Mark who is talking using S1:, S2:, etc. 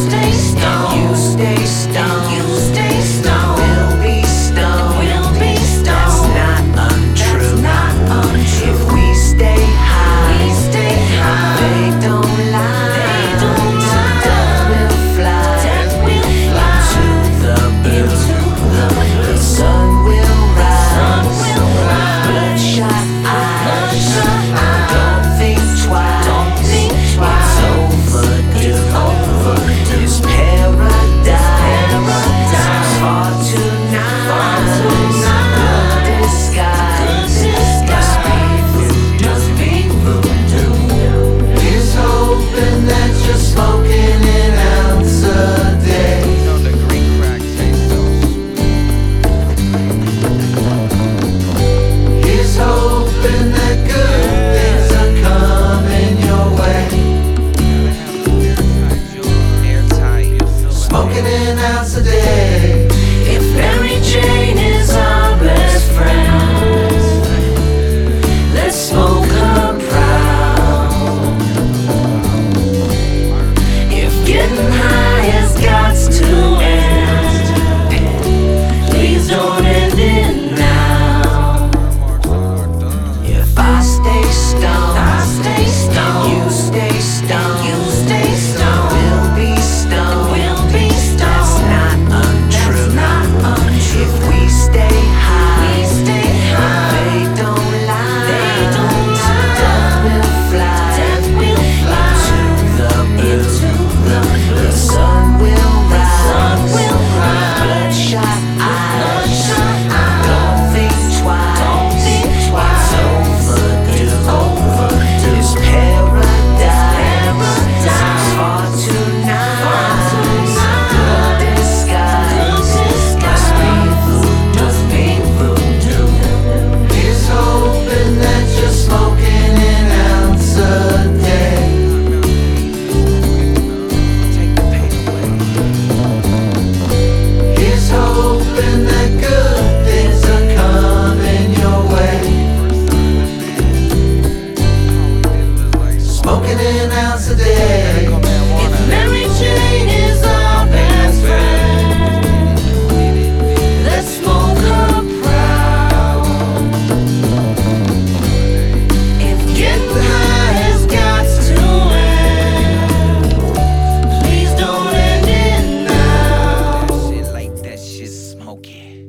S1: stay stoned.
S2: You stay stoned.
S1: You stay stoned.
S2: We'll be stoned.
S1: We'll be stoned.
S2: That's not untrue.
S1: That's not untrue.
S2: If we stay high,
S1: We stay high.
S2: they don't lie.
S1: They don't
S2: So
S1: lie.
S2: death will fly.
S1: Death will fly
S2: Into the blue.
S1: into the blue.
S2: The sun will rise.
S1: Sun will rise.
S2: Bloodshot eyes.
S1: Bloodshot eyes.
S2: Don't think twice.
S1: Don't think twice.
S2: It's overdue.
S1: It's overdue.
S2: It's paradise.
S1: Paradise.
S2: It's far too nice.
S1: Far too nice.
S2: Good disguise.
S1: Good disguise.
S2: Must be voodoo.
S3: Here's hoping that you're smoking an ounce a day.
S4: You know the green crack tastes so
S3: Here's hoping that good things are coming your way.
S4: sweet. Airtight.
S3: Smoking an ounce a day.